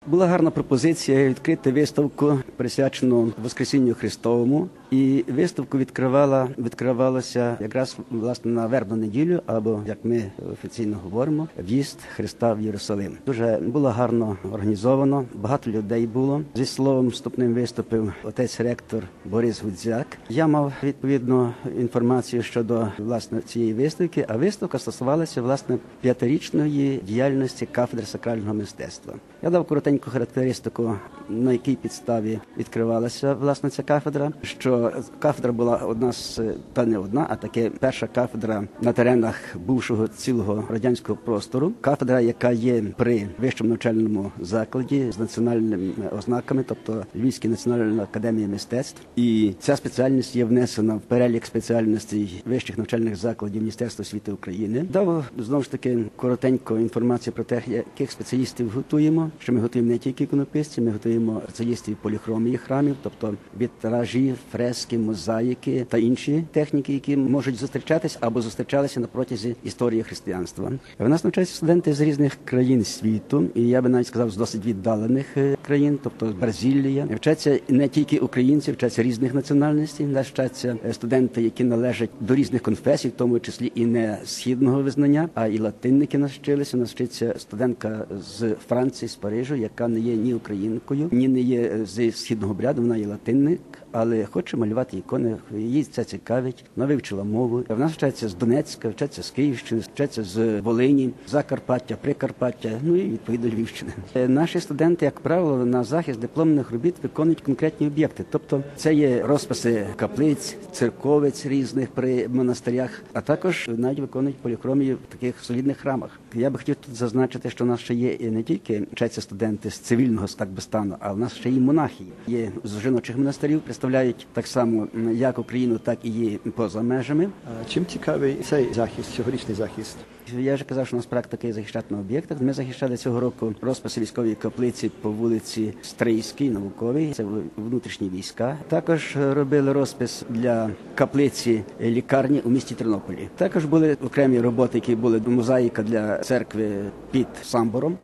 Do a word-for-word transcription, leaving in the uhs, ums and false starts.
Була гарна пропозиція відкрити виставку, присвячену Воскресінню Христовому. І виставку відкривала, відкривалася якраз, власне, на вербну неділю, або, як ми офіційно говоримо, в'їзд Христа в Єрусалим. Дуже було гарно організовано, багато людей було. Зі словом вступним виступив отець-ректор Борис Гудзяк. Я мав, відповідно, інформацію щодо, власне, цієї виставки, а виставка стосувалася, власне, п'ятирічної діяльності кафедри сакрального мистецтва. Я дав коротеньку характеристику, на якій підставі відкривалася, власне, ця кафедра, що кафедра була одна з, та не одна, а таке перша кафедра на теренах бувшого цілого радянського простору. Кафедра, яка є при вищому навчальному закладі з національними ознаками, тобто Львівська національна академія мистецтв. І ця спеціальність є внесена в перелік спеціальностей вищих навчальних закладів Міністерства освіти України. Дав, знову ж таки, коротенько інформацію про те, яких спеціалістів готуємо, що ми готуємо не тільки іконописців, ми готуємо спеціалістів поліхромії храмів, тобто вітражі, фрески, мозаїки та інші техніки, які можуть зустрічатись або зустрічалися на протязі історії християнства. В нас навчаються студенти з різних країн світу, і я би навіть сказав, з досить віддалених країн, тобто Бразилія. Вчаться не тільки українці, вчаться різних національностей, вчаться студенти, які належать до різних конфесій, в тому числі і не східного визнання, а і латинники нас вчилися. Нас вчиться студентка з Франції, з Парижу, яка не є ні українкою, ні не є зі східного обряду, вона є латинник, але хоче малювати ікони, її це цікавить, вона вивчила мову. В нас вчаться з Донецька, вчаться з Київщини, вчаться з Волині, Закарпаття, Прикарпаття, ну і відповідно Львівщини. Наші студенти, як правило, на захист дипломних робіт виконують конкретні об'єкти. Тобто це є розписи каплиць, церковиць різних при монастирях, а також навіть виконують поліхромію в таких солідних храмах. Я би хотів тут зазначити, що у нас ще є не тільки вчаться студенти з цивільного, так би стану, а у нас ще і монахи. Є з жіночих монастирів, представляють так само як Україну, так і є поза межами. А чим цікавий цей захист, цьогорічний захист? Я вже казав, що у нас практика є захищати на об'єктах. Ми захищали цього року розписи військової каплиці по вулиці Стрийській, Науковій, це внутрішні війська. Також робили розпис для каплиці лікарні у місті Тернополі. Також були окремі роботи, які були мозаїка для церкви під Самбором.